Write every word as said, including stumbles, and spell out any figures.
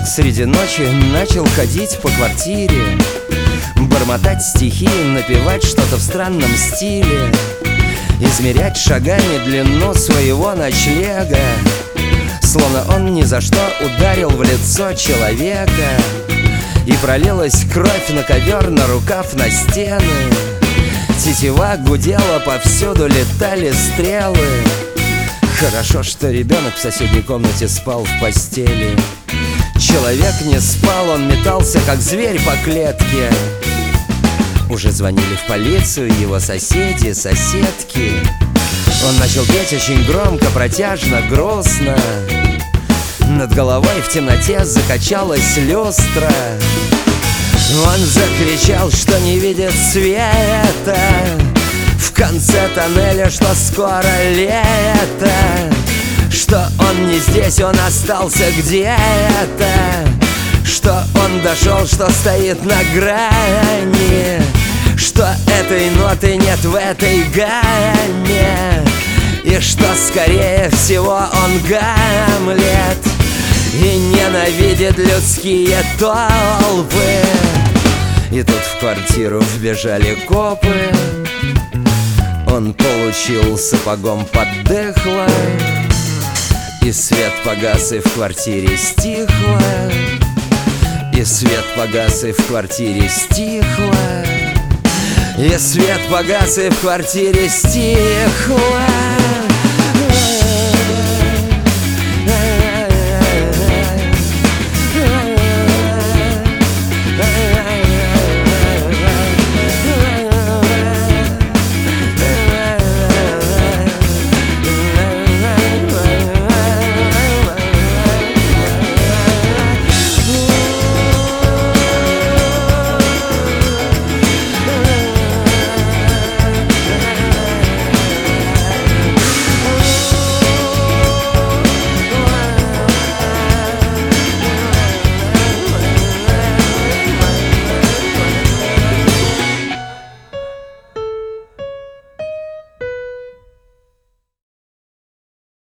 Среди ночи начал ходить по квартире, бормотать стихи, напевать что-то в странном стиле, измерять шагами длину своего ночлега, словно он ни за что ударил в лицо человека. И пролилась кровь на ковер, на рукав, на стены. Тетива гудела, повсюду летали стрелы. Хорошо, что ребенок в соседней комнате спал в постели. Человек не спал, он метался, как зверь по клетке. Уже звонили в полицию его соседи, соседки. Он начал петь очень громко, протяжно, грустно. Над головой в темноте закачалась люстра. Он закричал, что не видит света в конце тоннеля, что скоро лето, что он не здесь, он остался где-то, что он дошел, что стоит на грани, что этой ноты нет в этой гамме, и что скорее всего он Гамлет и ненавидит людские толпы. И тут в квартиру вбежали копы. Он получил сапогом под дыхло, и свет погас, и в квартире стихло. И свет погас, и в квартире стихло. И свет погас, и в квартире стихло.